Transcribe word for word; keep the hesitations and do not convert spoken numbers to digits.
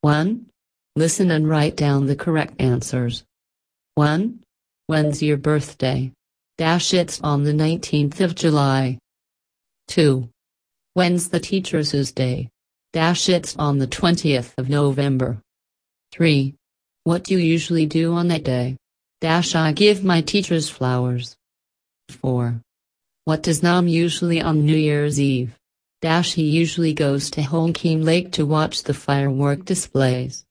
one. Listen and write down the correct answers. one. When's your birthday? Dash it's on the nineteenth of July. two. When's the Teachers' Day? Dash it's on the twentieth of November. three. What do you usually do on that day? Dash I give my teachers flowers. four. What does Nam usually on New Year's Eve? Dash he usually goes to Holcombe Lake to watch the firework displays.